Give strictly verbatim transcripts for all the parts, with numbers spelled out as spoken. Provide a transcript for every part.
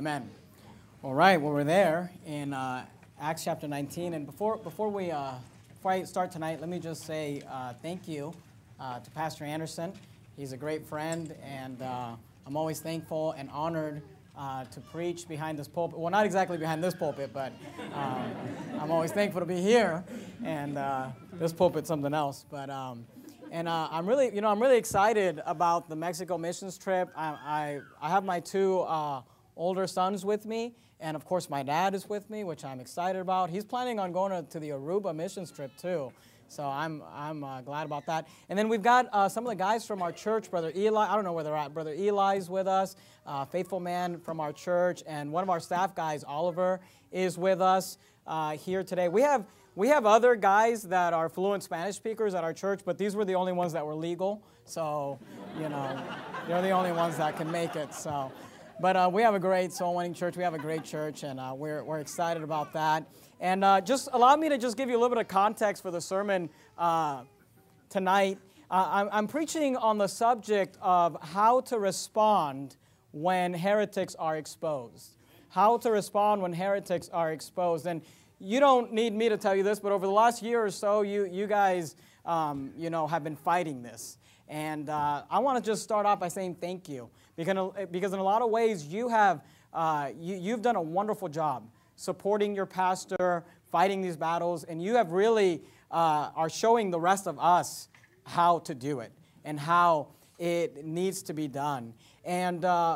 Amen. All right, well, we're there in uh, Acts chapter nineteen. And before before we uh, before I start tonight, let me just say uh, thank you uh, to Pastor Anderson. He's a great friend, and uh, I'm always thankful and honored uh, to preach behind this pulpit. Well, not exactly behind this pulpit, but um, I'm always thankful to be here. And uh, this pulpit's something else. But um, and uh, I'm really, you know, I'm really excited about the Mexico missions trip. I I, I have my two uh, older sons with me. And, of course, my dad is with me, which I'm excited about. He's planning on going to, to the Aruba missions trip, too. So I'm, I'm uh, glad about that. And then we've got uh, some of the guys from our church, Brother Eli. I don't know where they're at. Brother Eli's with us, uh, faithful man from our church. And one of our staff guys, Oliver, is with us uh, here today. We have, we have other guys that are fluent Spanish speakers at our church, but these were the only ones that were legal. So, you know, they're the only ones that can make it. So. But uh, we have a great soul-winning church. We have a great church, and uh, we're, we're excited about that. And uh, just allow me to just give you a little bit of context for the sermon uh, tonight. Uh, I'm, I'm preaching on the subject of how to respond when heretics are exposed. How to respond when heretics are exposed. And you don't need me to tell you this, but over the last year or so, you, you guys um, you know, have been fighting this. And uh, I want to just start off by saying thank you. Because, because in a lot of ways, you have, uh, you, you've done a wonderful job supporting your pastor, fighting these battles, and you have really uh, are showing the rest of us how to do it and how it needs to be done. And uh,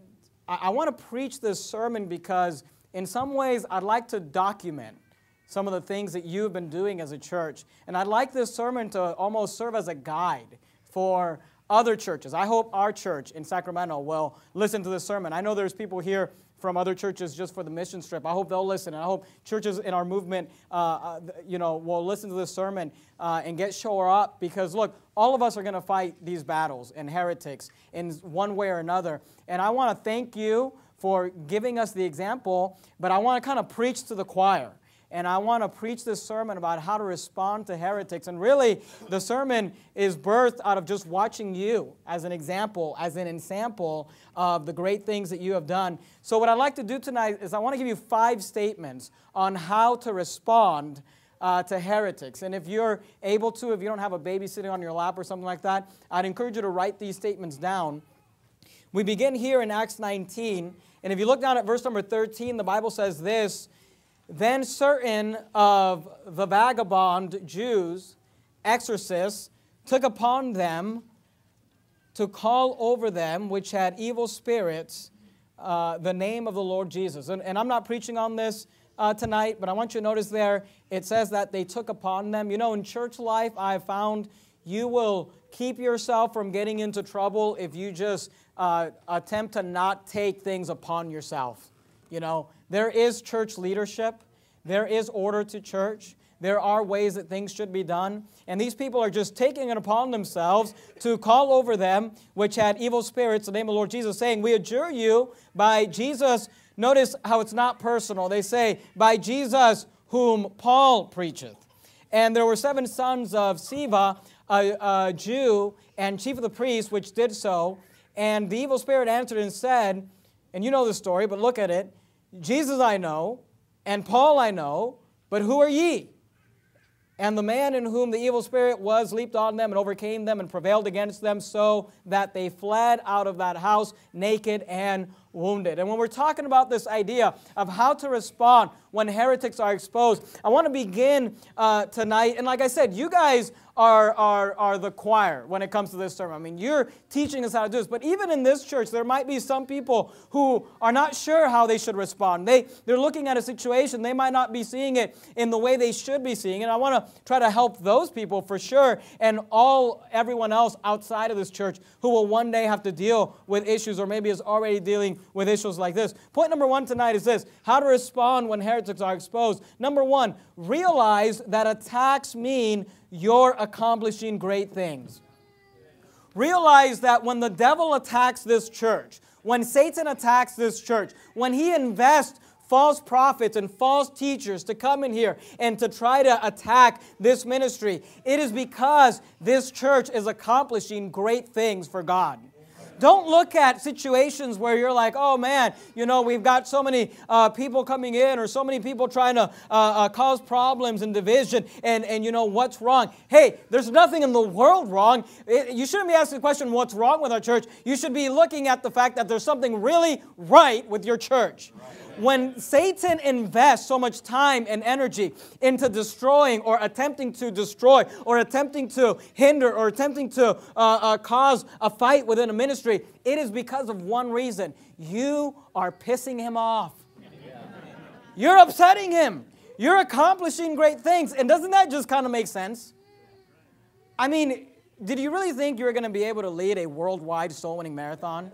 I, I want to preach this sermon because in some ways, I'd like to document some of the things that you've been doing as a church. And I'd like this sermon to almost serve as a guide for other churches. I hope our church in Sacramento will listen to this sermon. I know there's people here from other churches just for the mission trip. I hope they'll listen. And I hope churches in our movement, uh, uh, you know, will listen to this sermon uh, and get shore up. Because look, all of us are going to fight these battles and heretics in one way or another. And I want to thank you for giving us the example. But I want to kind of preach to the choir. And I want to preach this sermon about how to respond to heretics. And really, the sermon is birthed out of just watching you as an example, as an ensample of the great things that you have done. So what I'd like to do tonight is I want to give you five statements on how to respond uh, to heretics. And if you're able to, if you don't have a baby sitting on your lap or something like that, I'd encourage you to write these statements down. We begin here in Acts nineteen. And if you look down at verse number thirteen, the Bible says this: Then certain of the vagabond Jews, exorcists, took upon them to call over them which had evil spirits uh, the name of the Lord Jesus. And, and I'm not preaching on this uh, tonight, but I want you to notice there, it says that they took upon them. You know, in church life, I've found you will keep yourself from getting into trouble if you just uh, attempt to not take things upon yourself. You know, there is church leadership. There is order to church. There are ways that things should be done. And these people are just taking it upon themselves to call over them which had evil spirits, the name of the Lord Jesus, saying, we adjure you by Jesus. Notice how it's not personal. They say, by Jesus whom Paul preacheth. And there were seven sons of Sceva, a, a Jew, and chief of the priests, which did so. And the evil spirit answered and said, and you know the story, but look at it, Jesus I know, and Paul I know, but who are ye? And the man in whom the evil spirit was leaped on them and overcame them and prevailed against them, so that they fled out of that house naked and wounded. And when we're talking about this idea of how to respond when heretics are exposed, I want to begin uh, tonight. And like I said, you guys are, are, are the choir when it comes to this sermon. I mean, you're teaching us how to do this. But even in this church, there might be some people who are not sure how they should respond. They, they're looking at a situation. They might not be seeing it in the way they should be seeing it. And I want to try to help those people for sure, and all everyone else outside of this church who will one day have to deal with issues or maybe is already dealing with issues like this. Point number one tonight is this: how to respond when heretics are exposed. Number one, realize that attacks mean you're accomplishing great things. Realize that when the devil attacks this church, when Satan attacks this church, when he invests false prophets and false teachers to come in here and to try to attack this ministry, it is because this church is accomplishing great things for God. Don't look at situations where you're like, oh man, you know, we've got so many uh, people coming in or so many people trying to uh, uh, cause problems and division and, and, you know, what's wrong? Hey, there's nothing in the world wrong. It, you shouldn't be asking the question, what's wrong with our church? You should be looking at the fact that there's something really right with your church. When Satan invests so much time and energy into destroying or attempting to destroy or attempting to hinder or attempting to uh, uh, cause a fight within a ministry, it is because of one reason. You are pissing him off. You're upsetting him. You're accomplishing great things. And doesn't that just kind of make sense? I mean, did you really think you were going to be able to lead a worldwide soul-winning marathon?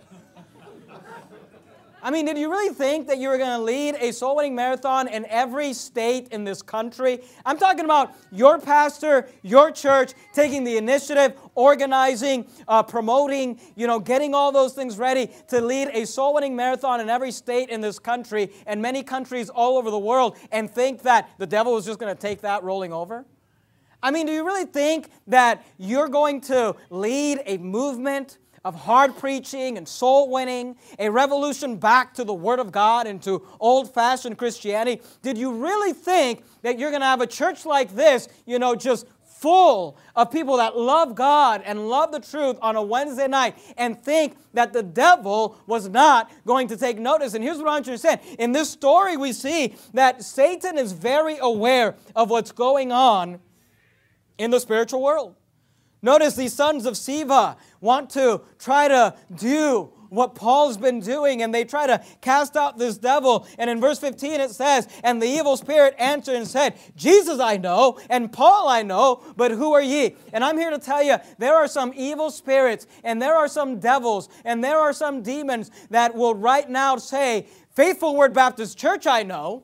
I mean, did you really think that you were going to lead a soul-winning marathon in every state in this country? I'm talking about your pastor, your church, taking the initiative, organizing, uh, promoting, you know, getting all those things ready to lead a soul-winning marathon in every state in this country and many countries all over the world and think that the devil is just going to take that rolling over? I mean, do you really think that you're going to lead a movement of hard preaching and soul winning, a revolution back to the Word of God and to old-fashioned Christianity? Did you really think that you're going to have a church like this, you know, just full of people that love God and love the truth on a Wednesday night and think that the devil was not going to take notice? And here's what I want you to understand. In this story, we see that Satan is very aware of what's going on in the spiritual world. Notice these sons of Sceva want to try to do what Paul's been doing, and they try to cast out this devil. And in verse fifteen it says, and the evil spirit answered and said, Jesus I know, and Paul I know, but who are ye? And I'm here to tell you, there are some evil spirits, and there are some devils, and there are some demons that will right now say, Faithful Word Baptist Church I know.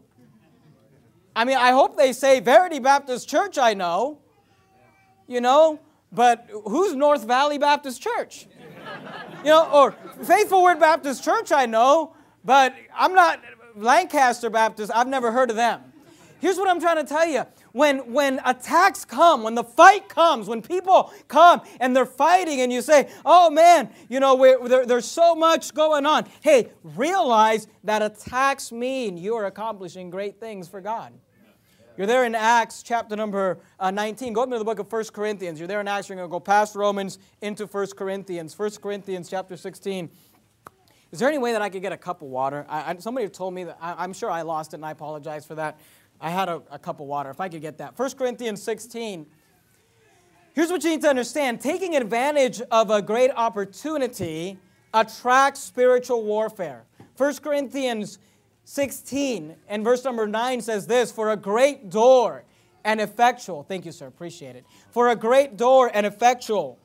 I mean, I hope they say Verity Baptist Church I know. You know, but who's North Valley Baptist Church? You know, or Faithful Word Baptist Church I know, but I'm not Lancaster Baptist. I've never heard of them. Here's what I'm trying to tell you. When, when attacks come, when the fight comes, when people come and they're fighting and you say, oh man, you know, we're, there, there's so much going on. Hey, realize that attacks mean you are accomplishing great things for God. You're there in Acts chapter number uh, nineteen. Go up to the book of First Corinthians. You're there in Acts. You're going to go past Romans into First Corinthians. First Corinthians chapter sixteen. Is there any way that I could get a cup of water? I, I, somebody told me that. I, I'm sure I lost it, and I apologize for that. I had a, a cup of water. If I could get that. First Corinthians sixteen. Here's what you need to understand. Taking advantage of a great opportunity attracts spiritual warfare. First Corinthians sixteen and verse number nine says this, for a great door and effectual, thank you sir, appreciate it. For a great door and effectual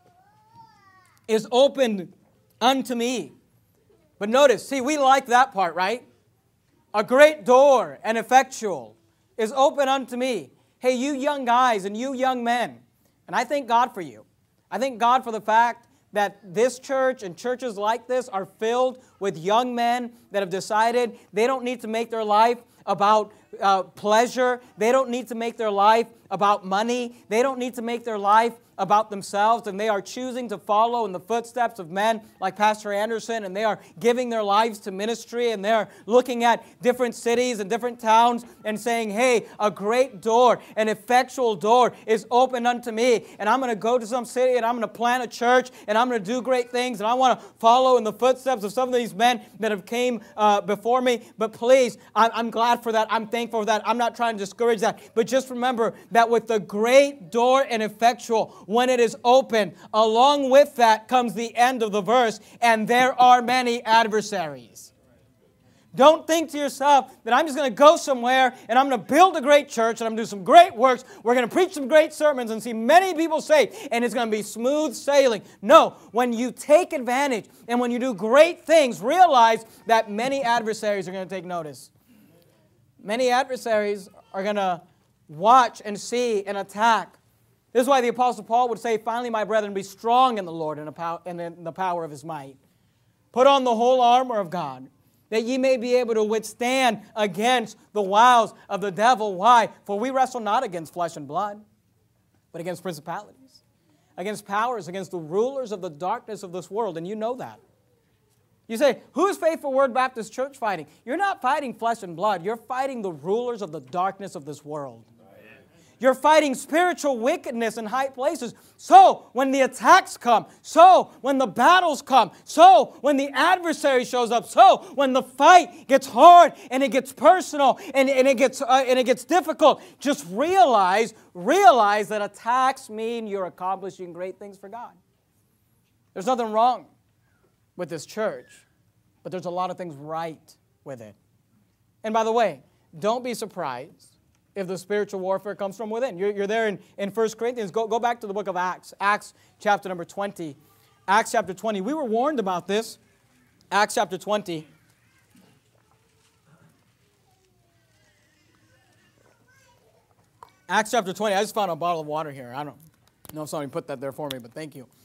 is opened unto me. But notice, see, we like that part, right? A great door and effectual is open unto me. Hey, you young guys and you young men, and I thank God for you. I thank God for the fact that this church and churches like this are filled with young men that have decided they don't need to make their life about uh, pleasure. They don't need to make their life about money. They don't need to make their life about themselves, and they are choosing to follow in the footsteps of men like Pastor Anderson, and they are giving their lives to ministry, and they are looking at different cities and different towns and saying, hey, a great door, an effectual door is open unto me, and I'm going to go to some city, and I'm going to plant a church, and I'm going to do great things, and I want to follow in the footsteps of some of these men that have came uh, before me. But please, I'm glad for that. I'm thankful for that. I'm not trying to discourage that. But just remember that with the great door and effectual, when it is open, along with that comes the end of the verse, and there are many adversaries. Don't think to yourself that I'm just going to go somewhere and I'm going to build a great church and I'm going to do some great works. We're going to preach some great sermons and see many people saved and it's going to be smooth sailing. No, when you take advantage and when you do great things, realize that many adversaries are going to take notice. Many adversaries are going to watch and see and attack. This is why the Apostle Paul would say, finally, my brethren, be strong in the Lord and in the power of His might. Put on the whole armor of God, that ye may be able to withstand against the wiles of the devil. Why? For we wrestle not against flesh and blood, but against principalities, against powers, against the rulers of the darkness of this world, and you know that. You say, who is Faithful Word Baptist Church fighting? You're not fighting flesh and blood. You're fighting the rulers of the darkness of this world. You're fighting spiritual wickedness in high places. So when the attacks come, so when the battles come, so when the adversary shows up, so when the fight gets hard and it gets personal and, and, it, gets, uh, and it gets difficult, just realize, realize that attacks mean you're accomplishing great things for God. There's nothing wrong with this church, but there's a lot of things right with it. And by the way, don't be surprised if the spiritual warfare comes from within. You're, you're there in, in First Corinthians. Go, go back to the book of Acts, Acts chapter number twenty. Acts chapter twenty. We were warned about this. Acts chapter twenty. Acts chapter twenty. I just found a bottle of water here. I don't know if somebody put that there for me, but thank you.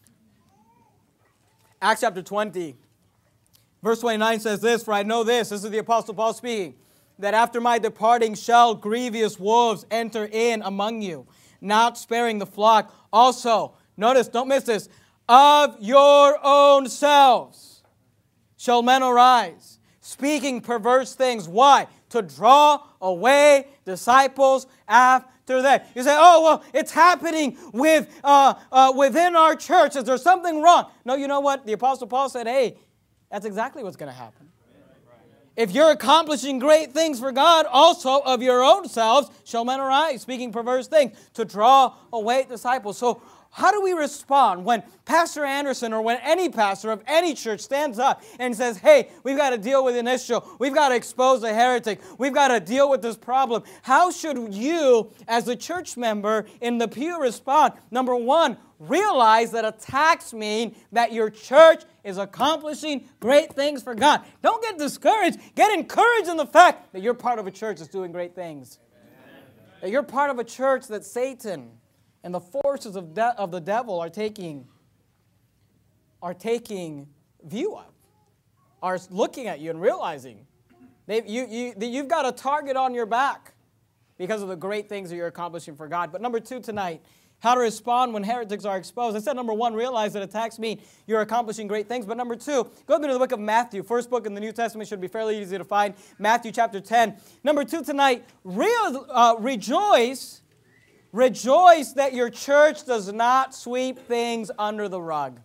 Acts chapter twenty, verse twenty-nine says this, for I know this, this is the Apostle Paul speaking, that after my departing shall grievous wolves enter in among you, not sparing the flock. Also, notice, don't miss this, of your own selves shall men arise, speaking perverse things. Why? To draw away disciples after that. You say, oh, well, it's happening with uh, uh, within our church. Is there something wrong? No, you know what? The Apostle Paul said, hey, that's exactly what's going to happen. If you're accomplishing great things for God, also of your own selves shall men arise, speaking perverse things, to draw away disciples. So how do we respond when Pastor Anderson or when any pastor of any church stands up and says, hey, we've got to deal with an issue. We've got to expose a heretic. We've got to deal with this problem. How should you, as a church member in the pew, respond? Number one, realize that attacks mean that your church is accomplishing great things for God. Don't get discouraged. Get encouraged in the fact that you're part of a church that's doing great things. Amen. That you're part of a church that Satan and the forces of, de- of the devil are taking, are taking view of, are looking at you and realizing they've, you, you, that you've got a target on your back because of the great things that you're accomplishing for God. But number two tonight, how to respond when heretics are exposed. I said number one, realize that attacks mean you're accomplishing great things. But number two, go to the book of Matthew. First book in the New Testament, should be fairly easy to find. Matthew chapter ten. Number two tonight, real, uh, rejoice, rejoice that your church does not sweep things under the rug.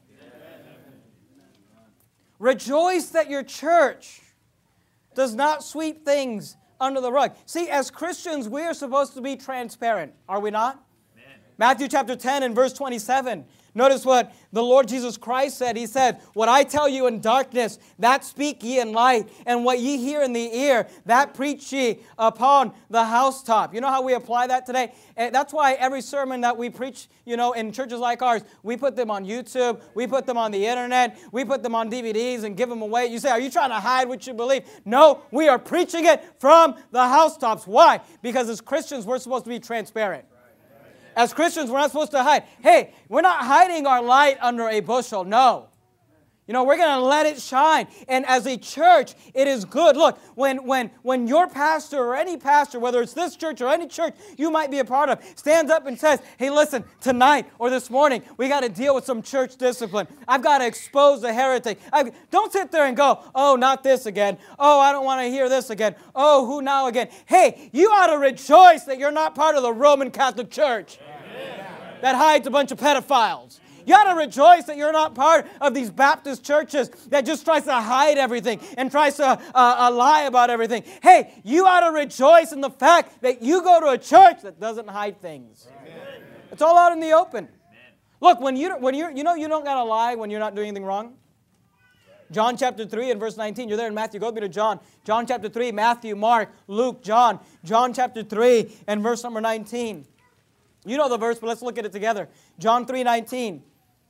Rejoice that your church does not sweep things under the rug. See, as Christians, we are supposed to be transparent, are we not? Matthew chapter ten and verse twenty-seven. Notice what the Lord Jesus Christ said. He said, what I tell you in darkness, that speak ye in light. And what ye hear in the ear, that preach ye upon the housetop. You know how we apply that today? And that's why every sermon that we preach, you know, in churches like ours, we put them on YouTube. We put them on the internet. We put them on D V Ds and give them away. You say, are you trying to hide what you believe? No, we are preaching it from the housetops. Why? Because as Christians, we're supposed to be transparent. As Christians, we're not supposed to hide. Hey, we're not hiding our light under a bushel. No. You know, we're going to let it shine. And as a church, it is good. Look, when, when, when your pastor or any pastor, whether it's this church or any church you might be a part of, stands up and says, hey, listen, tonight or this morning, we got to deal with some church discipline. I've got to expose the heretic. I've, don't sit there and go, oh, not this again. Oh, I don't want to hear this again. Oh, who now again? Hey, you ought to rejoice that you're not part of the Roman Catholic Church that hides a bunch of pedophiles. You ought to rejoice that you're not part of these Baptist churches that just tries to hide everything and tries to uh, uh, lie about everything. Hey, you ought to rejoice in the fact that you go to a church that doesn't hide things. Amen. It's all out in the open. Amen. Look, when you when you you know you don't gotta lie when you're not doing anything wrong. John chapter three and verse nineteen. You're there in Matthew. Go with me to John. John chapter three, Matthew, Mark, Luke, John. John chapter three and verse number nineteen. You know the verse, but let's look at it together. John three nineteen.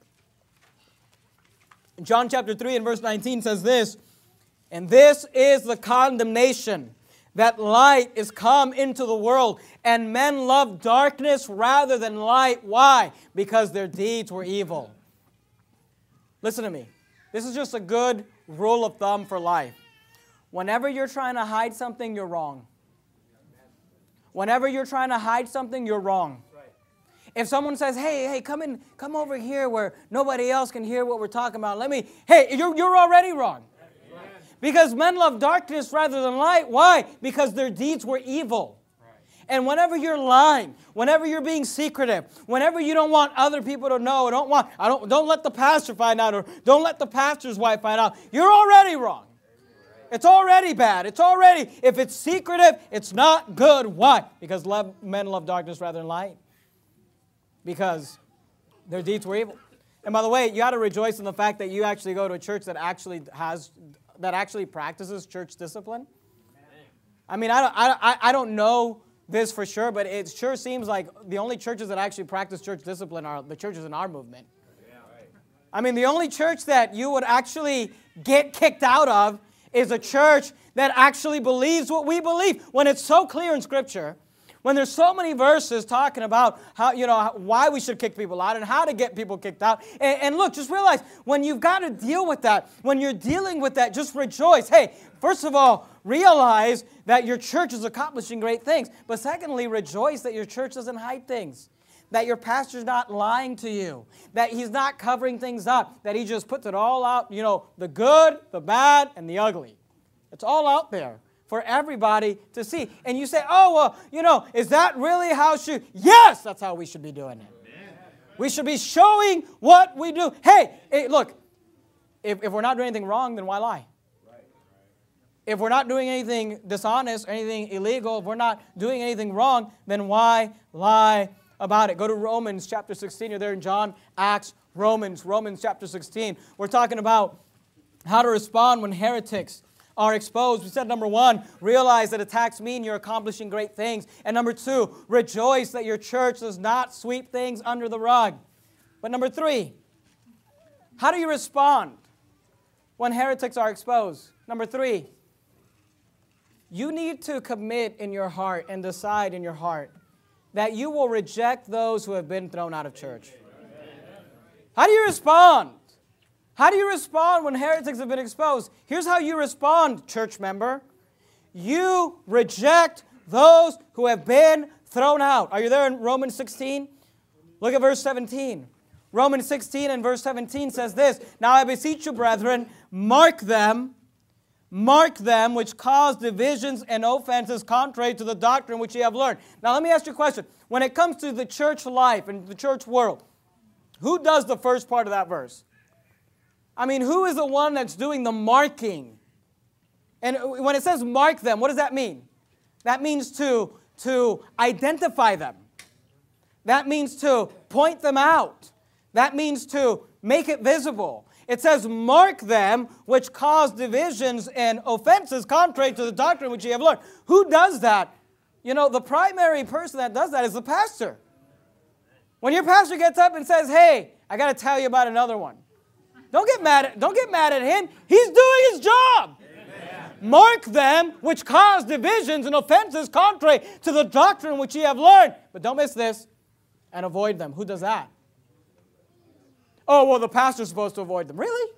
John chapter three and verse nineteen says this, and this is the condemnation, that light is come into the world, and men love darkness rather than light. Why? Because their deeds were evil. Listen to me. This is just a good rule of thumb for life. Whenever you're trying to hide something, you're wrong. Whenever you're trying to hide something, you're wrong. If someone says, hey, hey, come in, come over here where nobody else can hear what we're talking about, let me, hey, you're, you're already wrong. Because men love darkness rather than light. Why? Because their deeds were evil. And whenever you're lying, whenever you're being secretive, whenever you don't want other people to know, or don't want, I don't, don't let the pastor find out, or don't let the pastor's wife find out, you're already wrong. It's already bad. It's already, if it's secretive, it's not good. Why? Because love, men love darkness rather than light. Because their deeds were evil. And by the way, you got to rejoice in the fact that you actually go to a church that actually has, that actually practices church discipline. I mean, I don't, I, I don't know this for sure, but it sure seems like the only churches that actually practice church discipline are the churches in our movement. I mean, the only church that you would actually get kicked out of is a church that actually believes what we believe. When it's so clear in Scripture, when there's so many verses talking about how, you know, why we should kick people out and how to get people kicked out. And, and look, just realize, when you've got to deal with that, when you're dealing with that, just rejoice. Hey, first of all, realize that your church is accomplishing great things. But secondly, rejoice that your church doesn't hide things. That your pastor's not lying to you. That he's not covering things up. That he just puts it all out, you know, the good, the bad, and the ugly. It's all out there for everybody to see. And you say, oh, well, you know, is that really how should... Yes, that's how we should be doing it. Amen. We should be showing what we do. Hey, hey look, if, if we're not doing anything wrong, then why lie? If we're not doing anything dishonest or anything illegal, if we're not doing anything wrong, then why lie about it? Go to Romans chapter sixteen. You're there in John, Acts, Romans, Romans chapter sixteen. We're talking about how to respond when heretics are exposed. We said, number one, realize that attacks mean you're accomplishing great things. And number two, rejoice that your church does not sweep things under the rug. But number three, how do you respond when heretics are exposed? Number three, you need to commit in your heart and decide in your heart that you will reject those who have been thrown out of church. How do you respond? How do you respond when heretics have been exposed? Here's how you respond, church member. You reject those who have been thrown out. Are you there in Romans sixteen? Look at verse seventeen. Romans sixteen and verse seventeen says this, now I beseech you, brethren, mark them, Mark them which cause divisions and offenses contrary to the doctrine which ye have learned. Now let me ask you a question. When it comes to the church life and the church world, who does the first part of that verse? I mean, who is the one that's doing the marking? And when it says mark them, what does that mean? That means to, to identify them. That means to point them out. That means to make it visible. It says, mark them which cause divisions and offenses contrary to the doctrine which ye have learned. Who does that? You know, the primary person that does that is the pastor. When your pastor gets up and says, hey, I got to tell you about another one. Don't get mad at, don't get mad at him. He's doing his job. Amen. Mark them which cause divisions and offenses contrary to the doctrine which ye have learned. But don't miss this. And avoid them. Who does that? Oh, well, the pastor's supposed to avoid them. Really?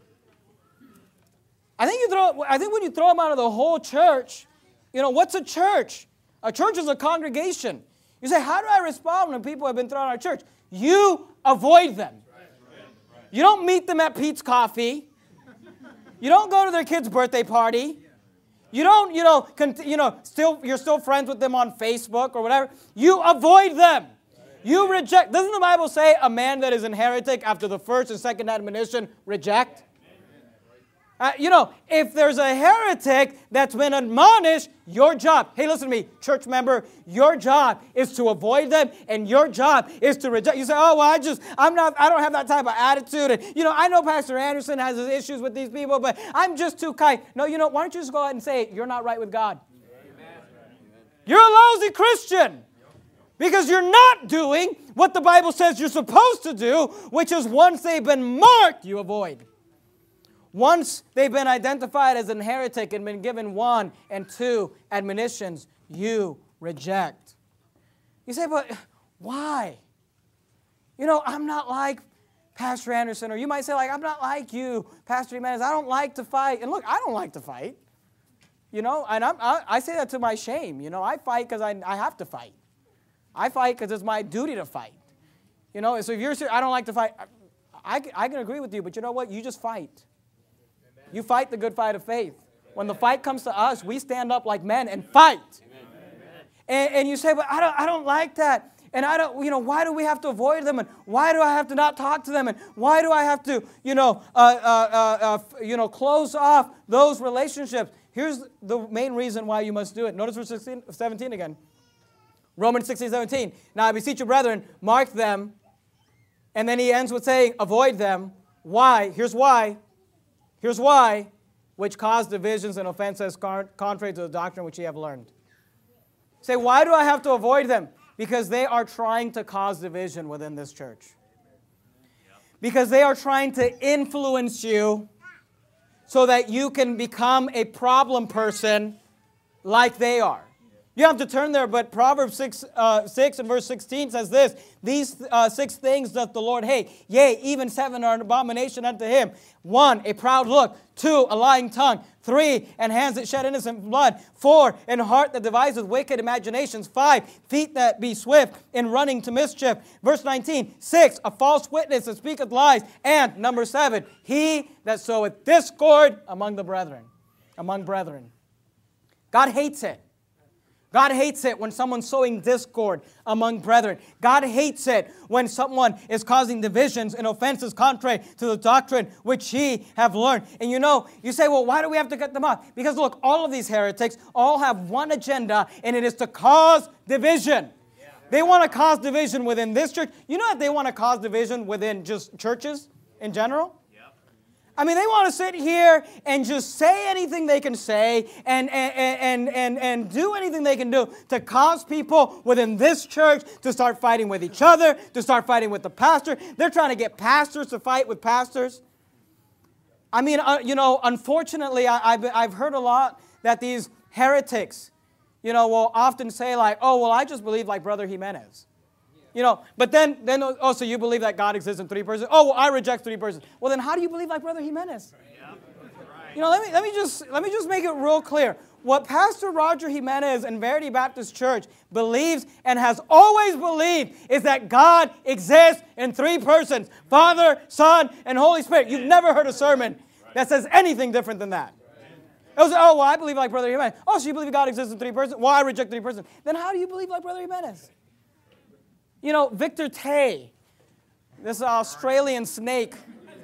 I think you throw. I think when you throw them out of the whole church, you know, what's a church? A church is a congregation. You say, how do I respond when people have been thrown out of church? You avoid them. You don't meet them at Pete's Coffee. You don't go to their kid's birthday party. You don't, you know, cont- you know, still you're still friends with them on Facebook or whatever. You avoid them. You reject. Doesn't the Bible say a man that is an heretic after the first and second admonition, reject? Uh, you know, if there's a heretic that's been admonished, your job, hey, listen to me, church member, your job is to avoid them, and your job is to reject. You say, oh, well, I just, I'm not, I don't have that type of attitude. And, you know, I know Pastor Anderson has his issues with these people, but I'm just too kind. No, you know, why don't you just go ahead and say, you're not right with God. Amen. You're a lousy Christian. Because you're not doing what the Bible says you're supposed to do, which is once they've been marked, you avoid. Once they've been identified as an heretic and been given one and two admonitions, you reject. You say, but why? You know, I'm not like Pastor Anderson, or you might say, like, I'm not like you, Pastor Jimenez. I don't like to fight. And look, I don't like to fight. You know, and I'm, I, I say that to my shame. You know, I fight because I, I have to fight. I fight because it's my duty to fight. You know, so if you're serious, I don't like to fight. I, I, I can agree with you, but you know what? You just fight. Amen. You fight the good fight of faith. Amen. When the fight comes to us, we stand up like men and fight. And, and you say, but I don't, I don't like that. And I don't, you know, why do we have to avoid them? And why do I have to not talk to them? And why do I have to, you know, uh, uh, uh, uh, you know, close off those relationships? Here's the main reason why you must do it. Notice verse sixteen, seventeen again. Romans sixteen, seventeen. Now I beseech you, brethren, mark them. And then he ends with saying, avoid them. Why? Here's why. Here's why. Which cause divisions and offenses contrary to the doctrine which ye have learned. Say, why do I have to avoid them? Because they are trying to cause division within this church. Because they are trying to influence you so that you can become a problem person like they are. You have to turn there, but Proverbs six, uh, six and verse sixteen says this, these uh, six things doth the Lord hate, yea, even seven are an abomination unto him. One, a proud look. Two, a lying tongue. Three, and hands that shed innocent blood. Four, and heart that deviseth wicked imaginations. Five, feet that be swift in running to mischief. Verse nineteen, six, a false witness that speaketh lies. And number seven, he that soweth discord among the brethren. Among brethren. God hates it. God hates it when someone's sowing discord among brethren. God hates it when someone is causing divisions and offenses contrary to the doctrine which ye have learned. And you know, you say, well, why do we have to cut them off? Because look, all of these heretics all have one agenda, and it is to cause division. Yeah. They want to cause division within this church. You know that they want to cause division within just churches in general? I mean, they want to sit here and just say anything they can say and, and, and, and, and do anything they can do to cause people within this church to start fighting with each other, to start fighting with the pastor. They're trying to get pastors to fight with pastors. I mean, uh, you know, unfortunately, I, I've, I've heard a lot that these heretics, you know, will often say like, oh, well, I just believe like Brother Jimenez. You know, but then, then, oh, so you believe that God exists in three persons? Oh, well, I reject three persons. Well, then how do you believe like Brother Jimenez? Yeah. You know, let me, let me just, let me just make it real clear. What Pastor Roger Jimenez and Verity Baptist Church believes and has always believed is that God exists in three persons, Father, Son, and Holy Spirit. You've never heard a sermon that says anything different than that. It was, oh, well, I believe like Brother Jimenez. Oh, so you believe God exists in three persons? Well, I reject three persons. Then how do you believe like Brother Jimenez? You know, Victor Tay, this Australian snake,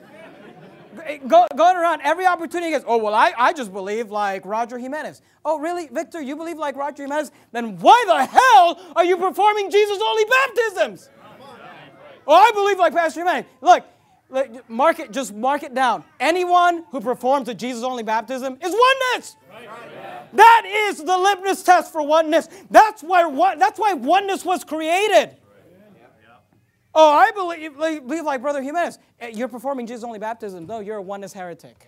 go, going around every opportunity he gets, oh, well, I, I just believe like Roger Jimenez. Oh, really, Victor, you believe like Roger Jimenez? Then why the hell are you performing Jesus-only baptisms? Oh, I believe like Pastor Jimenez. Look, look, mark it, just mark it down. Anyone who performs a Jesus-only baptism is oneness. That is the litmus test for oneness. That's why, that's why oneness was created. Oh, I believe, believe like Brother Jimenez. You're performing Jesus-only baptism. No, you're a oneness heretic.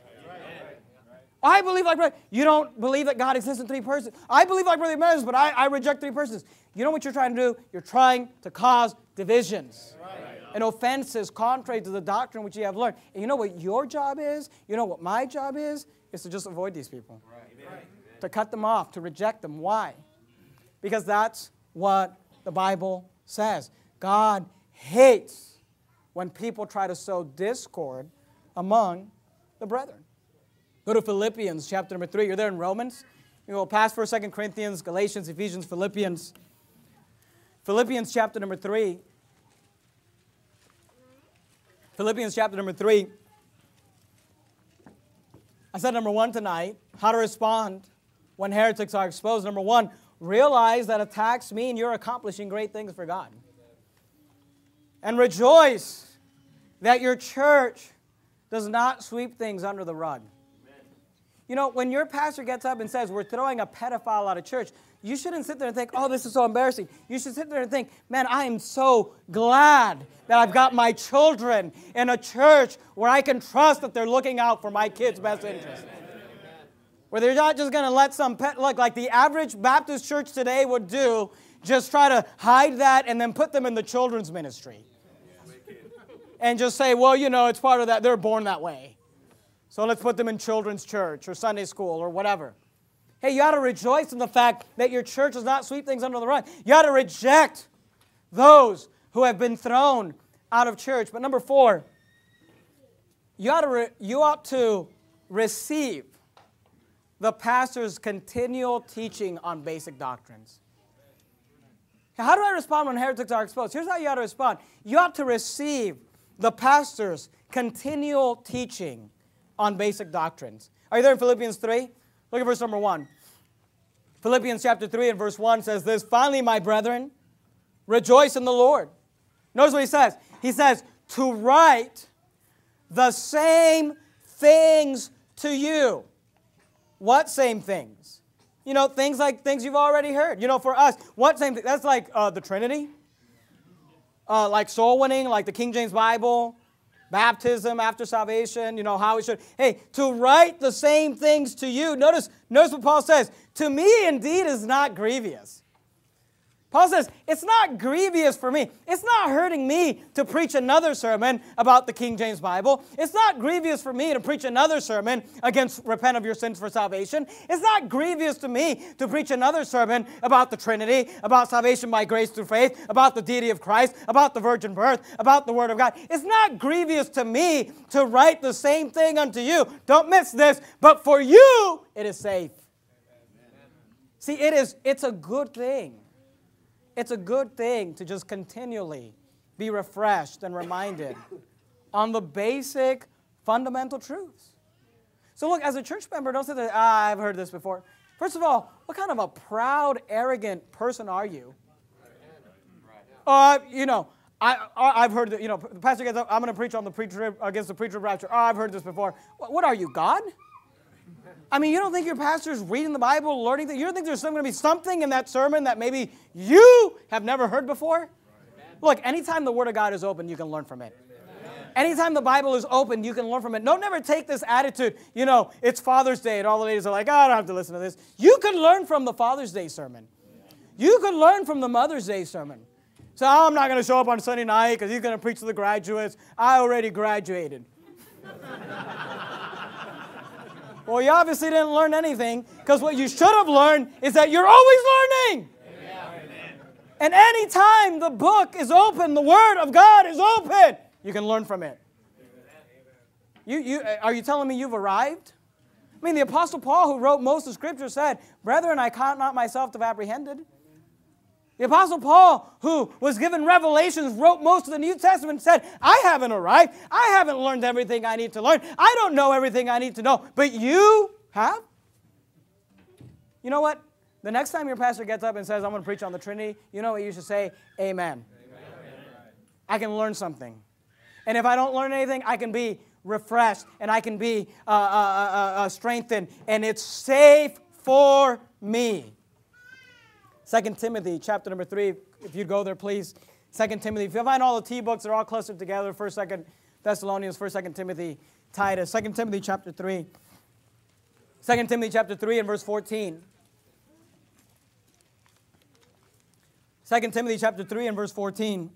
I believe like Brother. You don't believe that God exists in three persons. I believe like Brother Jimenez, but I, I reject three persons. You know what you're trying to do? You're trying to cause divisions and offenses contrary to the doctrine which you have learned. And you know what your job is? You know what my job is? Is to just avoid these people. To cut them off, to reject them. Why? Because that's what the Bible says. God hates when people try to sow discord among the brethren. Go to Philippians chapter number three. You're there in Romans. You go past First, Second Corinthians, Galatians, Ephesians, Philippians. Philippians chapter number three. Philippians chapter number three. I said number one tonight, how to respond when heretics are exposed. Number one, realize that attacks mean you're accomplishing great things for God. And rejoice that your church does not sweep things under the rug. Amen. You know, when your pastor gets up and says, we're throwing a pedophile out of church, you shouldn't sit there and think, oh, this is so embarrassing. You should sit there and think, man, I am so glad that I've got my children in a church where I can trust that they're looking out for my kids' best interest. Where they're not just going to let some pet, look, like the average Baptist church today would do, just try to hide that and then put them in the children's ministry. And just say, well, you know, it's part of that. They're born that way. So let's put them in children's church or Sunday school or whatever. Hey, you ought to rejoice in the fact that your church does not sweep things under the rug. You ought to reject those who have been thrown out of church. But number four, you ought to, re- you ought to receive the pastor's continual teaching on basic doctrines. How do I respond when heretics are exposed? Here's how you ought to respond. You ought to receive the pastor's continual teaching on basic doctrines. Are you there in Philippians three? Look at verse number one. Philippians chapter three and verse one says this, "Finally, my brethren, rejoice in the Lord." Notice what he says. He says, "To write the same things to you." What same things? You know, things like things you've already heard. You know, for us, what same thing? That's like uh, the Trinity, uh, like soul winning, like the King James Bible, baptism after salvation, you know, how we should. Hey, to write the same things to you. Notice, notice what Paul says. "To me, indeed, is not grievous." Paul says, it's not grievous for me. It's not hurting me to preach another sermon about the King James Bible. It's not grievous for me to preach another sermon against repent of your sins for salvation. It's not grievous to me to preach another sermon about the Trinity, about salvation by grace through faith, about the deity of Christ, about the virgin birth, about the Word of God. It's not grievous to me to write the same thing unto you. Don't miss this. But for you, it is safe. See, it is, it's a good thing. It's a good thing to just continually be refreshed and reminded on the basic fundamental truths. So look, as a church member, don't say that, ah, I've heard this before. First of all, what kind of a proud, arrogant person are you? Uh, you know, I, I, I've heard that, you know, the pastor gets up, I'm going to preach on the pre-trib, against the pre-trib rapture. Oh, I've heard this before. What, what are you, God? I mean, you don't think your pastor's reading the Bible, learning things? You don't think there's going to be something in that sermon that maybe you have never heard before? Look, anytime the Word of God is open, you can learn from it. Anytime the Bible is open, you can learn from it. Don't never take this attitude, you know, it's Father's Day, and all the ladies are like, oh, I don't have to listen to this. You can learn from the Father's Day sermon. You can learn from the Mother's Day sermon. So oh, I'm not going to show up on Sunday night because he's going to preach to the graduates. I already graduated. Well, you obviously didn't learn anything, because what you should have learned is that you're always learning. Amen. And any time the book is open, the Word of God is open, you can learn from it. You, you, are you telling me you've arrived? I mean, the Apostle Paul, who wrote most of Scripture, said, "Brethren, I count not myself to have apprehended." The Apostle Paul, who was given revelations, wrote most of the New Testament, and said, I haven't arrived. I haven't learned everything I need to learn. I don't know everything I need to know. But you have? You know what? The next time your pastor gets up and says, I'm going to preach on the Trinity, you know what you should say? Amen. Amen. I can learn something. And if I don't learn anything, I can be refreshed and I can be uh, uh, uh, uh, strengthened. And it's safe for me. Second Timothy, chapter number three, if you'd go there, please. Second Timothy. If you find all the T books, they're all clustered together. First, Second Thessalonians, First, Second Timothy, Titus. Second Timothy, chapter three. Second Timothy, chapter three, and verse fourteen. Second Timothy, chapter three, and verse fourteen.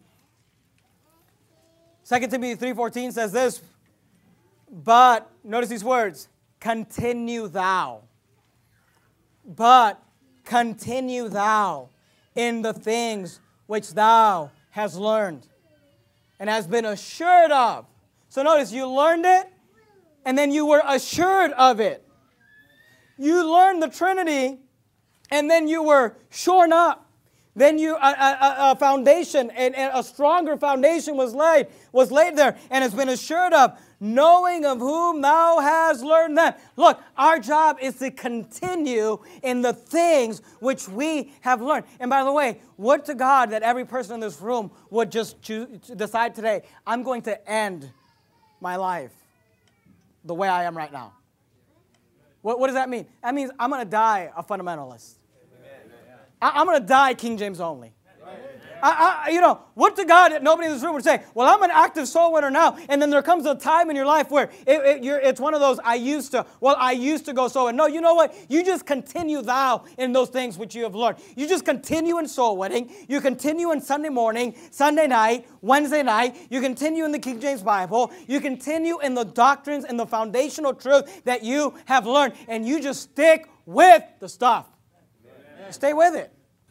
Second Timothy three fourteen says this, but, notice these words, continue thou. But continue thou in the things which thou hast learned and hast been assured of. So notice, you learned it, and then you were assured of it. You learned the Trinity, and then you were shorn up. Then you, a, a, a foundation, and, and a stronger foundation was laid, was laid there, and has been assured of, knowing of whom thou hast learned them. Look, our job is to continue in the things which we have learned. And by the way, would to God that every person in this room would just choose, decide today, I'm going to end my life the way I am right now. What, what does that mean? That means I'm going to die a fundamentalist. I, I'm going to die King James only. I, I, you know, what to God that nobody in this room would say, well, I'm an active soul winner now. And then there comes a time in your life where it, it, you're, it's one of those, I used to, well, I used to go soul winning. No, you know what? You just continue thou in those things which you have learned. You just continue in soul winning. You continue in Sunday morning, Sunday night, Wednesday night. You continue in the King James Bible. You continue in the doctrines and the foundational truth that you have learned. And you just stick with the stuff. Amen. Stay with it.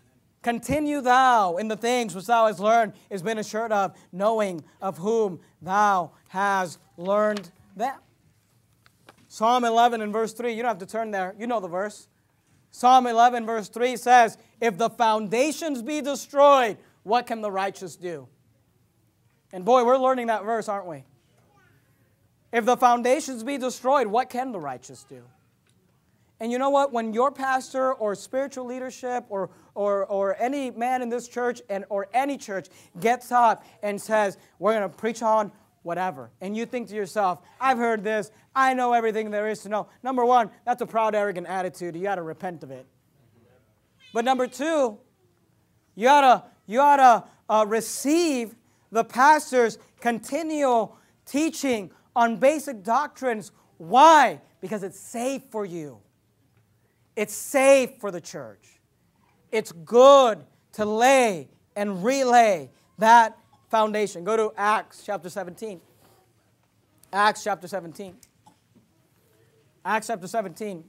Continue thou in the things which thou hast learned, is been assured of, knowing of whom thou hast learned them. Psalm eleven and verse three, you don't have to turn there, you know the verse. Psalm eleven verse three says, if the foundations be destroyed, what can the righteous do? And boy, we're learning that verse, aren't we? If the foundations be destroyed, what can the righteous do? And you know what? When your pastor or spiritual leadership or, or, or any man in this church and, or any church gets up and says, we're going to preach on whatever, and you think to yourself, I've heard this, I know everything there is to know. Number one, that's a proud, arrogant attitude. You got to repent of it. But number two, you ought to you ought to uh, receive the pastor's continual teaching on basic doctrines. Why? Because it's safe for you. It's safe for the church. It's good to lay and relay that foundation. Go to Acts chapter seventeen. Acts chapter seventeen. Acts chapter seventeen.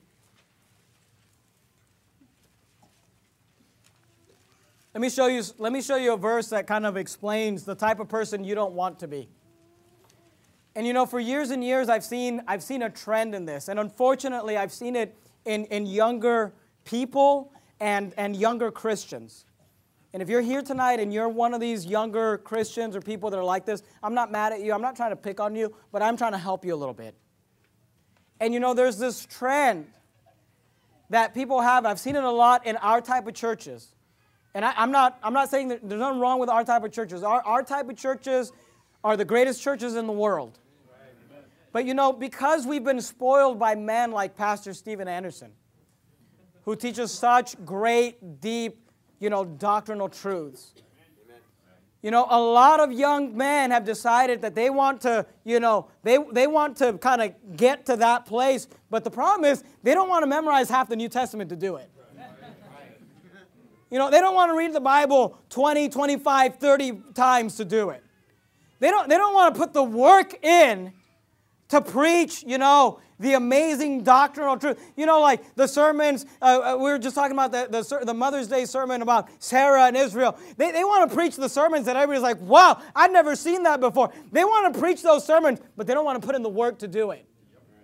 Let me show you, let me show you a verse that kind of explains the type of person you don't want to be. And you know, for years and years, I've seen, I've seen a trend in this. And unfortunately, I've seen it in, in younger people and, and younger Christians. And if you're here tonight and you're one of these younger Christians or people that are like this, I'm not mad at you. I'm not trying to pick on you, but I'm trying to help you a little bit. And you know, there's this trend that people have. I've seen it a lot in our type of churches. And I, I'm not, I'm not saying that there's nothing wrong with our type of churches. Our, our type of churches are the greatest churches in the world. But you know, because we've been spoiled by men like Pastor Steven Anderson, who teaches such great, deep, you know, doctrinal truths. You know, a lot of young men have decided that they want to, you know, they, they want to kind of get to that place. But the problem is they don't want to memorize half the New Testament to do it. You know, they don't want to read the Bible twenty, twenty-five, thirty times to do it. They don't, they don't want to put the work in to preach, you know, the amazing doctrinal truth. You know, like the sermons, uh, we were just talking about the, the, the Mother's Day sermon about Sarah and Israel. They, they want to preach the sermons that everybody's like, wow, I've never seen that before. They want to preach those sermons, but they don't want to put in the work to do it.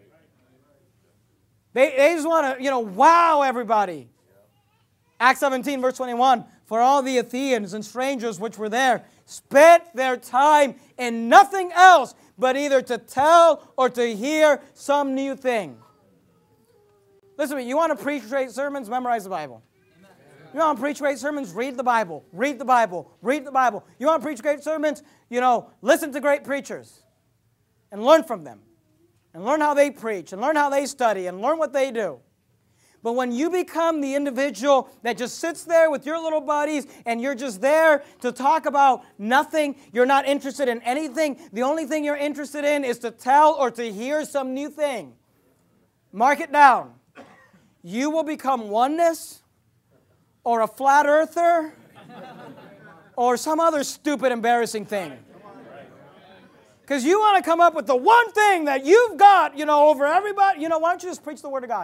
They, they just want to, you know, wow everybody. Acts seventeen, verse twenty-one, for all the Athenians and strangers which were there spent their time in nothing else but either to tell or to hear some new thing. Listen to me, you want to preach great sermons? Memorize the Bible. Amen. You want to preach great sermons? Read the Bible. Read the Bible. Read the Bible. You want to preach great sermons? You know, listen to great preachers and learn from them. And learn how they preach and learn how they study and learn what they do. But when you become the individual that just sits there with your little buddies and you're just there to talk about nothing, you're not interested in anything, the only thing you're interested in is to tell or to hear some new thing. Mark it down. You will become oneness or a flat earther or some other stupid, embarrassing thing. Because you want to come up with the one thing that you've got, you know, over everybody. You know, why don't you just preach the Word of God?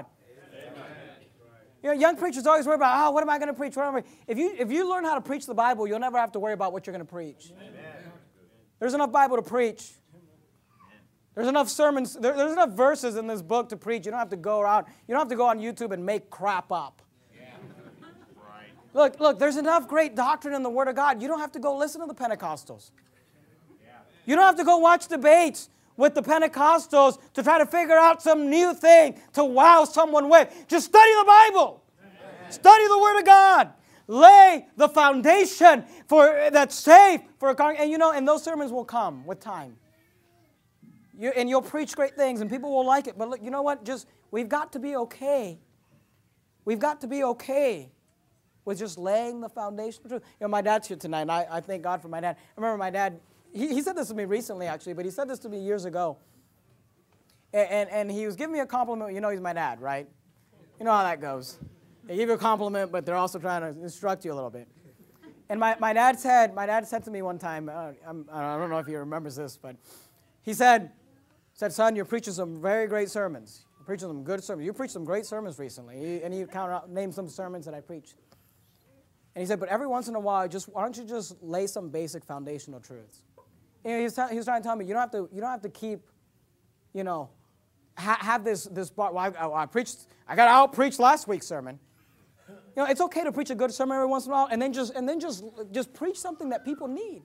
You know, young preachers always worry about, oh, what am I going to preach? What am I? If you, if you learn how to preach the Bible, you'll never have to worry about what you're going to preach. Amen. There's enough Bible to preach. There's enough sermons, there, there's enough verses in this book to preach. You don't have to go around, you don't have to go on YouTube and make crap up. Yeah. Right. Look, look, there's enough great doctrine in the Word of God. You don't have to go listen to the Pentecostals. Yeah. You don't have to go watch debates with the Pentecostals to try to figure out some new thing to wow someone with. Just study the Bible. Amen. Study the Word of God. Lay the foundation for that's safe for a congregation. And you know, and those sermons will come with time. You, and you'll preach great things and people will like it. But look, you know what? Just, we've got to be okay. We've got to be okay with just laying the foundation of truth. You know, my dad's here tonight, and I, I thank God for my dad. I remember my dad, He, he said this to me recently, actually, but he said this to me years ago. And, and, and he was giving me a compliment. You know he's my dad, right? You know how that goes. They give you a compliment, but they're also trying to instruct you a little bit. And my, my, dad, said, my dad said to me one time, uh, I'm, I don't know if he remembers this, but he said, said, son, you're preaching some very great sermons. You're preaching some good sermons. You preached some great sermons recently. And he counted out, named some sermons that I preached. And he said, but every once in a while, just why don't you just lay some basic foundational truths? You know, he was, t- he was trying to tell me, you don't have to, you don't have to keep, you know, ha- have this, this bar. Well, I, I, I preached, I got out preached last week's sermon. You know, it's okay to preach a good sermon every once in a while, and then just, and then just, just preach something that people need.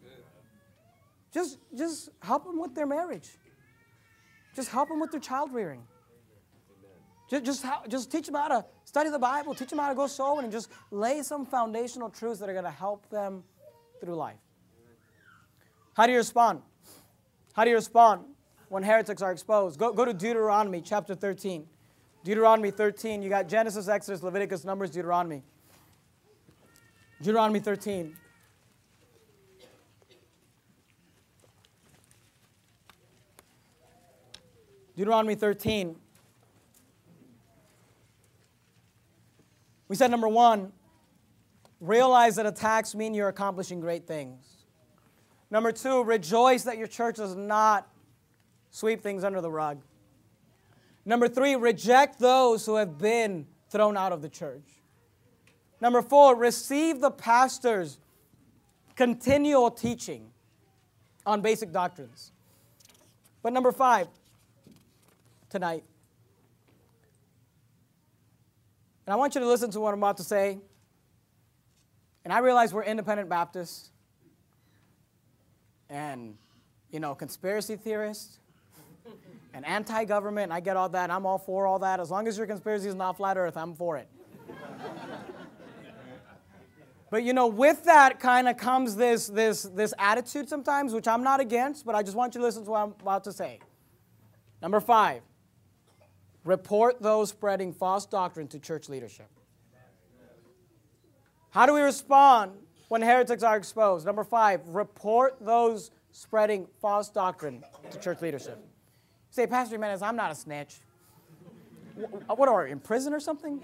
Just, just help them with their marriage. Just help them with their child rearing. Just, just, how, just teach them how to study the Bible, teach them how to go soul, and just lay some foundational truths that are going to help them through life. How do you respond? How do you respond when heretics are exposed? Go, go to Deuteronomy chapter thirteen. Deuteronomy thirteen. You got Genesis, Exodus, Leviticus, Numbers, Deuteronomy. Deuteronomy thirteen. Deuteronomy thirteen. We said number one, realize that attacks mean you're accomplishing great things. Number two, rejoice that your church does not sweep things under the rug. Number three, reject those who have been thrown out of the church. Number four, receive the pastor's continual teaching on basic doctrines. But number five, tonight, and I want you to listen to what I'm about to say. And I realize we're independent Baptists and, you know, conspiracy theorists and anti-government, and I get all that. I'm all for all that. As long as your conspiracy is not flat earth, I'm for it. But, you know, with that kind of comes this, this, this attitude sometimes, which I'm not against, but I just want you to listen to what I'm about to say. Number five. Report those spreading false doctrine to church leadership. How do we respond when heretics are exposed? Number five, report those spreading false doctrine to church leadership. You say, Pastor Jimenez, I'm not a snitch. What are you, in prison or something?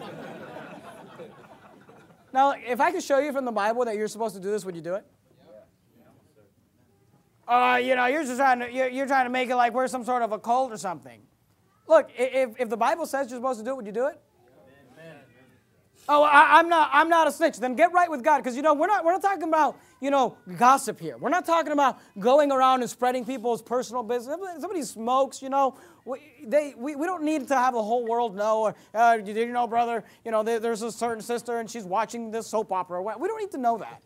Now, if I could show you from the Bible that you're supposed to do this, would you do it? Uh, you know, you're just trying to, you're, you're trying to make it like we're some sort of a cult or something. Look, if, if the Bible says you're supposed to do it, would you do it? Amen. Oh, I, I'm not. I'm not a snitch. Then get right with God, because you know we're not. We're not talking about you know gossip here. We're not talking about going around and spreading people's personal business. If somebody smokes, you know, we, they we, we don't need to have the whole world know. Or, uh, did you know, brother? You know, there, there's a certain sister and she's watching this soap opera. We don't need to know that.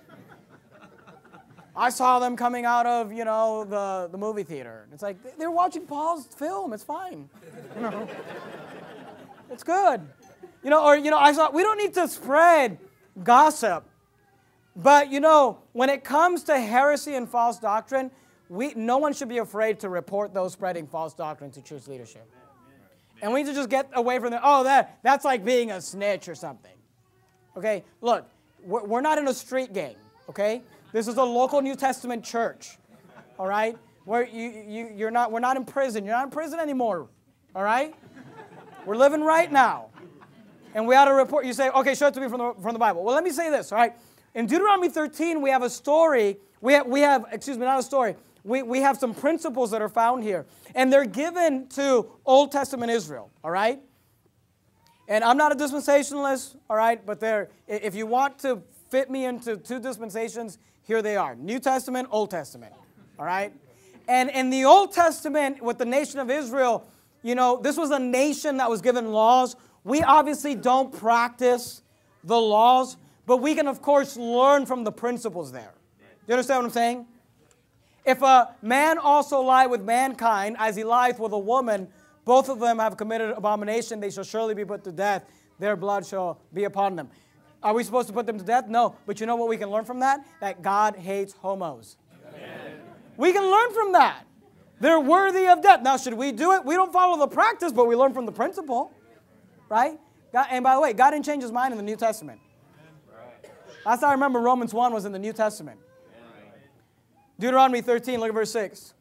I saw them coming out of, you know, the, the movie theater. It's like, they're watching Paul's film. It's fine. You know? It's good. You know, or, you know, I saw, we don't need to spread gossip. But, you know, when it comes to heresy and false doctrine, we, no one should be afraid to report those spreading false doctrine to church leadership. And we need to just get away from that. Oh, that, that's like being a snitch or something. Okay? Look, we're, we're not in a street gang, okay? This is a local New Testament church, all right? Where you, you, you're not, we're not in prison. You're not in prison anymore, all right? We're living right now. And we ought to report. You say, okay, show it to me from the, from the Bible. Well, let me say this, all right? In Deuteronomy thirteen, we have a story. We have, we have excuse me, not a story. We, we have some principles that are found here. And they're given to Old Testament Israel, all right? And I'm not a dispensationalist, all right? But they're, if you want to fit me into two dispensations, here they are. New Testament, Old Testament. All right? And in the Old Testament, with the nation of Israel, you know, this was a nation that was given laws. We obviously don't practice the laws, but we can, of course, learn from the principles there. Do you understand what I'm saying? If a man also lie with mankind, as he lieth with a woman, both of them have committed abomination. They shall surely be put to death. Their blood shall be upon them. Are we supposed to put them to death? No. But you know what we can learn from that? That God hates homos. Amen. We can learn from that. They're worthy of death. Now, should we do it? We don't follow the practice, but we learn from the principle. Right? God, and by the way, God didn't change his mind in the New Testament. Last I remember, Romans one was in the New Testament. Deuteronomy thirteen, look at verse six.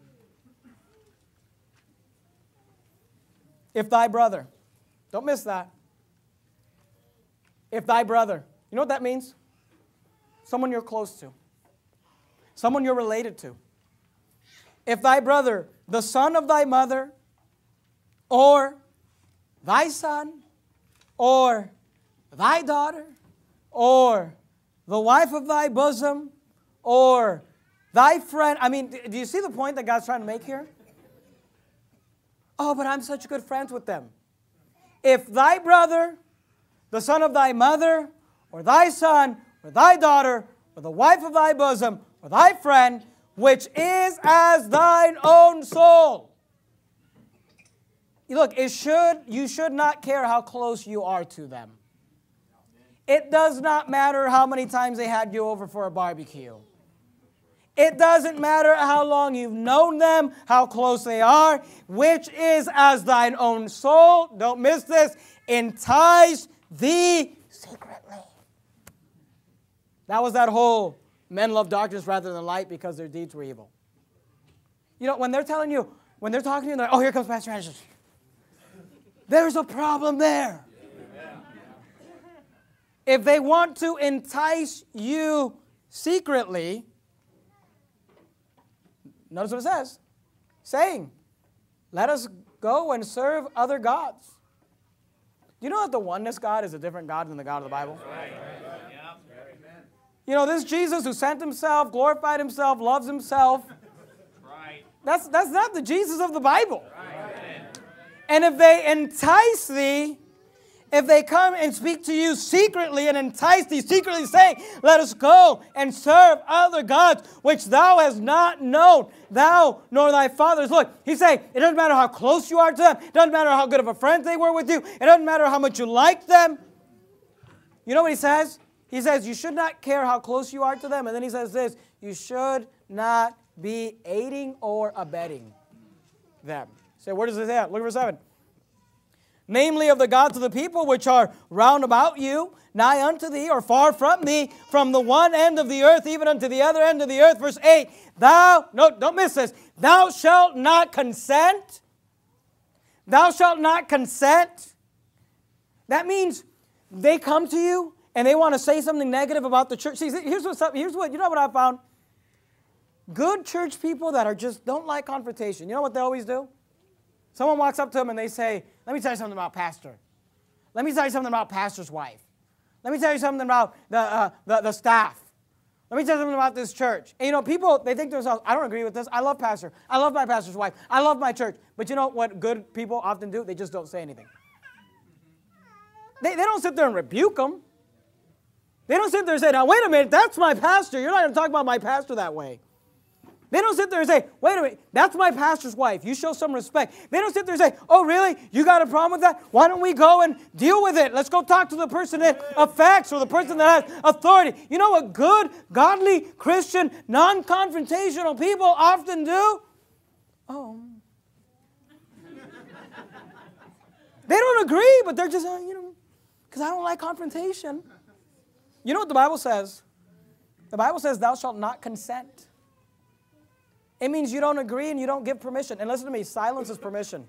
If thy brother, don't miss that. If thy brother, you know what that means? Someone you're close to. Someone you're related to. If thy brother, the son of thy mother, or thy son, or thy daughter, or the wife of thy bosom, or thy friend. I mean, do you see the point that God's trying to make here? Oh, but I'm such good friends with them. If thy brother, the son of thy mother, or thy son, or thy daughter, or the wife of thy bosom, or thy friend, which is as thine own soul. Look, it should, you should not care how close you are to them. It does not matter how many times they had you over for a barbecue. It doesn't matter how long you've known them, how close they are, which is as thine own soul. Don't miss this. Entice thee secretly. That was that whole men love darkness rather than light because their deeds were evil. You know, when they're telling you, when they're talking to you, they're like, oh, here comes Pastor Anderson. There's a problem there. If they want to entice you secretly, notice what it says. Saying, let us go and serve other gods. Do you know that the oneness God is a different God than the God of the Bible? Right. You know, this Jesus who sent himself, glorified himself, loves himself, right. that's, that's not the Jesus of the Bible. Right. And if they entice thee, if they come and speak to you secretly and entice thee secretly, saying, let us go and serve other gods, which thou hast not known, thou nor thy fathers. Look, he's saying, it doesn't matter how close you are to them. It doesn't matter how good of a friend they were with you. It doesn't matter how much you like them. You know what he says? He says, you should not care how close you are to them. And then he says this, you should not be aiding or abetting them. So where does it say? Look at verse seven. Namely of the gods of the people which are round about you, nigh unto thee, or far from thee, from the one end of the earth even unto the other end of the earth. Verse eight, thou, no, don't miss this, thou shalt not consent. Thou shalt not consent. That means they come to you and they want to say something negative about the church. See, here's what's up, here's what, you know what I found? Good church people that are just, don't like confrontation. You know what they always do? Someone walks up to them and they say, let me tell you something about pastor. Let me tell you something about pastor's wife. Let me tell you something about the, uh, the, the staff. Let me tell you something about this church. And you know, people, they think to themselves, I don't agree with this. I love pastor. I love my pastor's wife. I love my church. But you know what good people often do? They just don't say anything. They, they don't sit there and rebuke them. They don't sit there and say, now wait a minute, that's my pastor. You're not going to talk about my pastor that way. They don't sit there and say, wait a minute, that's my pastor's wife. You show some respect. They don't sit there and say, oh, really? You got a problem with that? Why don't we go and deal with it? Let's go talk to the person that affects or the person that has authority. You know what good, godly, Christian, non-confrontational people often do? Oh. They don't agree, but they're just, uh, you know, because I don't like confrontation. You know what the Bible says? The Bible says, thou shalt not consent. It means you don't agree and you don't give permission. And listen to me, silence is permission.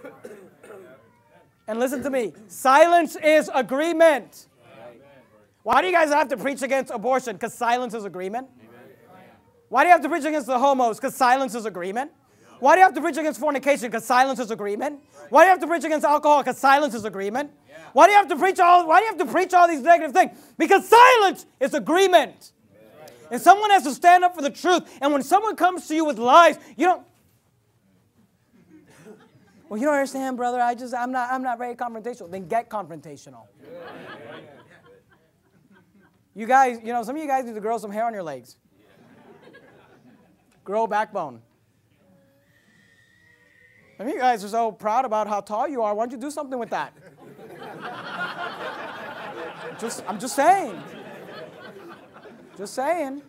And listen to me, silence is agreement. Why do you guys have to preach against abortion? Because silence is agreement. Why do you have to preach against the homos? Because silence is agreement. Why do you have to preach against fornication? Because silence is agreement. Why do you have to preach against alcohol? Because silence is agreement. Why do you have to preach all, why do you have to preach all these negative things? Because silence is agreement. And someone has to stand up for the truth. And when someone comes to you with lies, you don't. Well, you don't understand, brother. I just, I'm not, I'm not very confrontational. Then get confrontational. You guys, you know, some of you guys need to grow some hair on your legs. Grow a backbone. Some of you guys are so proud about how tall you are. Why don't you do something with that? just, I'm just saying. Just saying.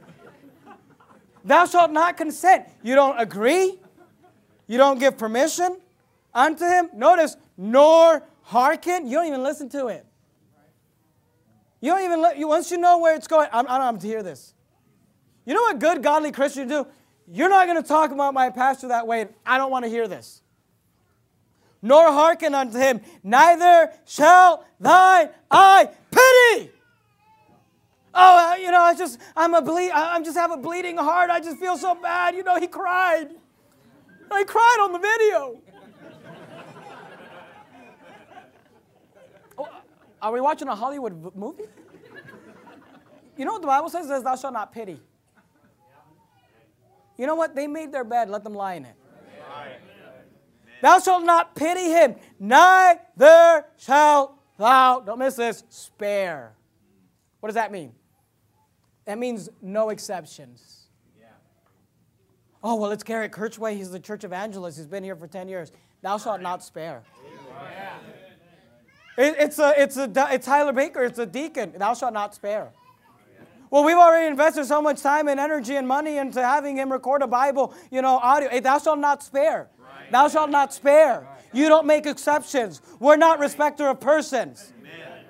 Thou shalt not consent. You don't agree. You don't give permission unto him. Notice, nor hearken. You don't even listen to it. You don't even, let, you, once you know where it's going, I'm, I don't have to hear this. You know what good, godly Christians do? You're not going to talk about my pastor that way. I don't want to hear this. Nor hearken unto him, neither shall thine eye pity. Oh, you know, I just, I'm a ble- I'm just have a bleeding heart. I just feel so bad. You know, he cried. He cried on the video. Oh, are we watching a Hollywood movie? You know what the Bible says? It says, thou shalt not pity. You know what? They made their bed. Let them lie in it. Thou shalt not pity him, neither shalt thou, don't miss this, spare. What does that mean? That means no exceptions. Yeah. Oh, well, it's Garrett Kirchway. He's the church evangelist. He's been here for ten years. Thou shalt not spare. Yeah. It, it's, a, it's, a, it's Tyler Baker. It's a deacon. Thou shalt not spare. Well, we've already invested so much time and energy and money into having him record a Bible, you know, audio. Hey, thou shalt not spare. Right. Thou shalt not spare. Right. You don't make exceptions. We're not respecter of persons. Amen.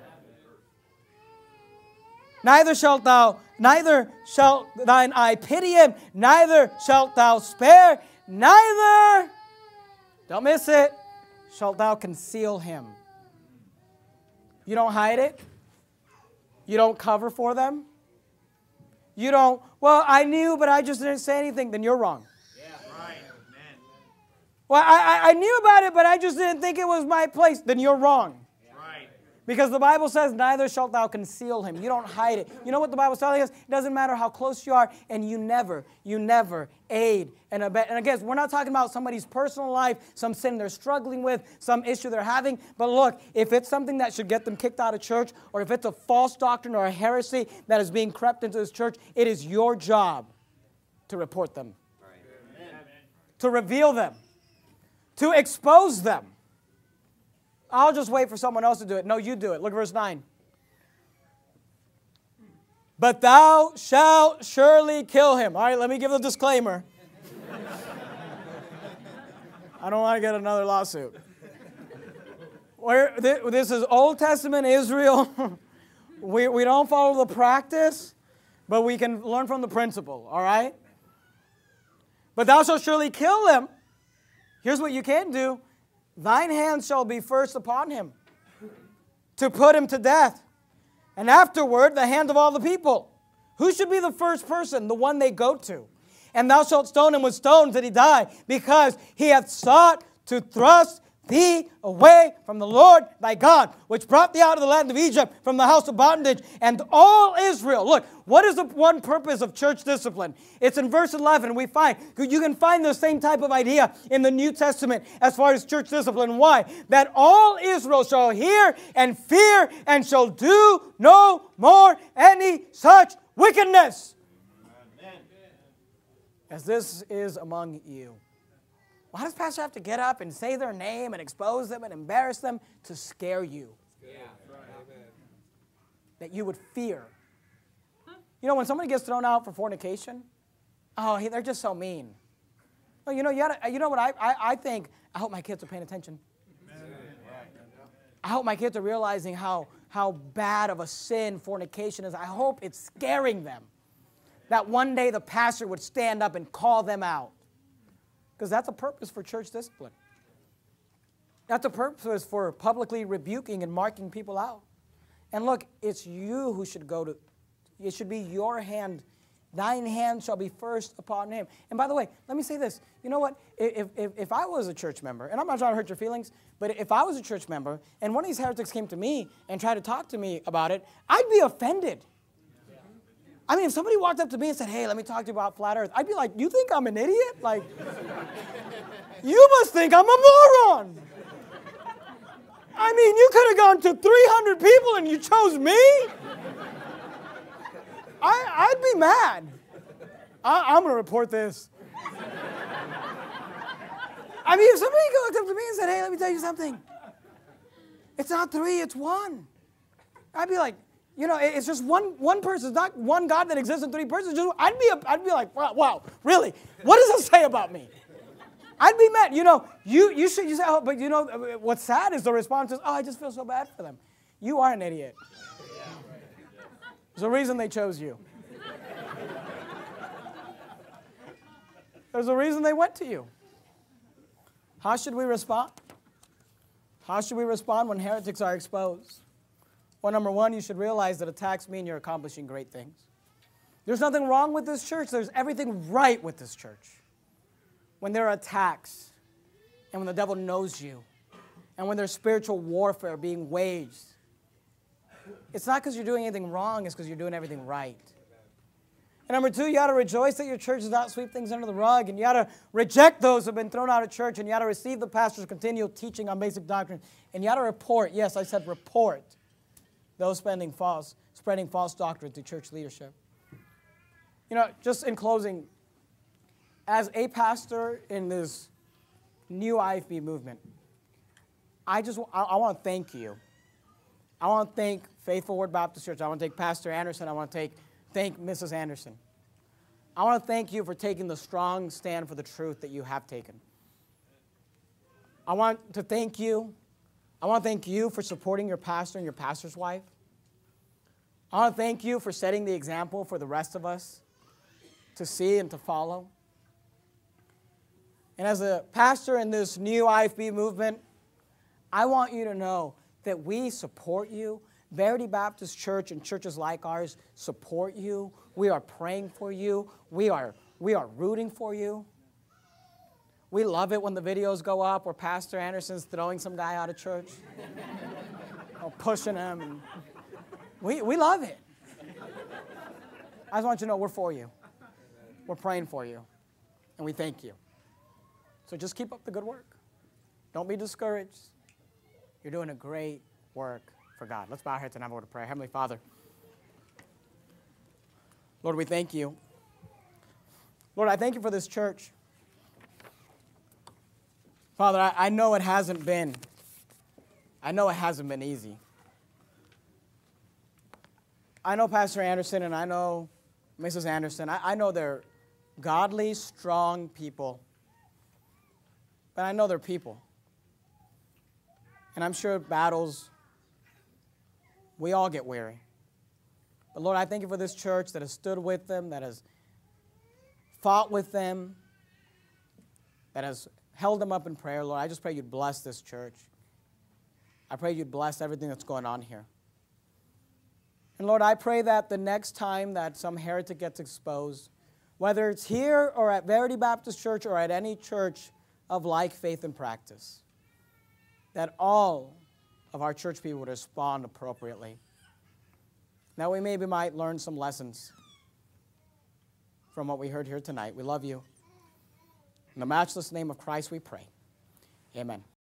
Neither shalt thou, neither shalt thine eye pity him, neither shalt thou spare, neither, don't miss it, shalt thou conceal him. You don't hide it. You don't cover for them. You don't, well, I knew, but I just didn't say anything. Then you're wrong. Yeah, right. Amen. Well, I, I knew about it, but I just didn't think it was my place. Then you're wrong. Right. Because the Bible says, neither shalt thou conceal him. You don't hide it. You know what the Bible's telling us? It doesn't matter how close you are, and you never, you never aid and abet. And again, we're not talking about somebody's personal life, some sin they're struggling with, some issue they're having. But look, if it's something that should get them kicked out of church, or if it's a false doctrine or a heresy that is being crept into this church, it is your job to report them, right. To reveal them, to expose them. I'll just wait for someone else to do it. No, you do it. Look at verse nine. But thou shalt surely kill him. All right, let me give the disclaimer. I don't want to get another lawsuit. Where, this is Old Testament Israel. we, we don't follow the practice, but we can learn from the principle, all right? But thou shalt surely kill him. Here's what you can do. Thine hand shall be first upon him, to put him to death, and afterward the hand of all the people. Who should be the first person? The one they go to. And thou shalt stone him with stones that he die, because he hath sought to thrust thee away from the Lord thy God, which brought thee out of the land of Egypt, from the house of bondage. And all Israel, look, what is the one purpose of church discipline? It's in verse eleven. We find, you can find the same type of idea in the New Testament as far as church discipline. Why? That all Israel shall hear and fear and shall do no more any such wickedness as this is among you. Why does pastor have to get up and say their name and expose them and embarrass them? To scare you. Yeah. That you would fear. You know, when somebody gets thrown out for fornication, oh, they're just so mean. Well, you know, you, gotta, you know what I, I, I think? I hope my kids are paying attention. I hope my kids are realizing how, how bad of a sin fornication is. I hope it's scaring them. That one day the pastor would stand up and call them out. Because that's a purpose for church discipline. That's a purpose for publicly rebuking and marking people out. And look, it's you who should go to, it should be your hand. Thine hand shall be first upon him. And by the way, let me say this. You know what? If, if, if I was a church member, and I'm not trying to hurt your feelings, but if I was a church member and one of these heretics came to me and tried to talk to me about it, I'd be offended. I mean, if somebody walked up to me and said, hey, let me talk to you about flat earth, I'd be like, you think I'm an idiot? Like, you must think I'm a moron. I mean, you could have gone to three hundred people and you chose me? I, I'd be mad. I, I'm going to report this. I mean, if somebody walked up to me and said, hey, let me tell you something. It's not three, it's one. I'd be like, you know, it's just one one person. It's not one God that exists in three persons. Just, I'd be a, I'd be like, wow, wow, really? What does this say about me? I'd be mad. You know, you you should you say, oh, but you know, what's sad is the response is, oh, I just feel so bad for them. You are an idiot. There's a reason they chose you. There's a reason they went to you. How should we respond? How should we respond when heretics are exposed? Well, number one, you should realize that attacks mean you're accomplishing great things. There's nothing wrong with this church. There's everything right with this church. When there are attacks, and when the devil knows you, and when there's spiritual warfare being waged, It's not because you're doing anything wrong, it's because you're doing everything right. And number two, you ought to rejoice that your church does not sweep things under the rug, and you ought to reject those who have been thrown out of church, and you ought to receive the pastor's continual teaching on basic doctrine, and you ought to report, yes, I said report, those spending false, spreading false doctrine to church leadership. You know, just in closing, as a pastor in this new I F B movement, I just I, I want to thank you. I want to thank Faithful Word Baptist Church. I want to thank Pastor Anderson. I want to take, thank Missus Anderson. I want to thank you for taking the strong stand for the truth that you have taken. I want to thank you. I want to thank you for supporting your pastor and your pastor's wife. I want to thank you for setting the example for the rest of us to see and to follow. And as a pastor in this new I F B movement, I want you to know that we support you. Verity Baptist Church and churches like ours support you. We are praying for you. We are, we are rooting for you. We love it when the videos go up where Pastor Anderson's throwing some guy out of church or pushing him. And we, we love it. I just want you to know we're for you. We're praying for you. And we thank you. So just keep up the good work. Don't be discouraged. You're doing a great work for God. Let's bow our heads and have a word of prayer. Heavenly Father, Lord, we thank you. Lord, I thank you for this church. Father, I, I know it hasn't been, I know it hasn't been easy. I know Pastor Anderson and I know Missus Anderson. I, I know they're godly, strong people. But I know they're people. And I'm sure battles, we all get weary. But Lord, I thank you for this church that has stood with them, that has fought with them, that has held them up in prayer. Lord, I just pray you'd bless this church. I pray you'd bless everything that's going on here. And Lord, I pray that the next time that some heretic gets exposed, whether it's here or at Verity Baptist Church or at any church of like faith and practice, that all of our church people would respond appropriately. Now we maybe might learn some lessons from what we heard here tonight. We love you. In the matchless name of Christ we pray. Amen.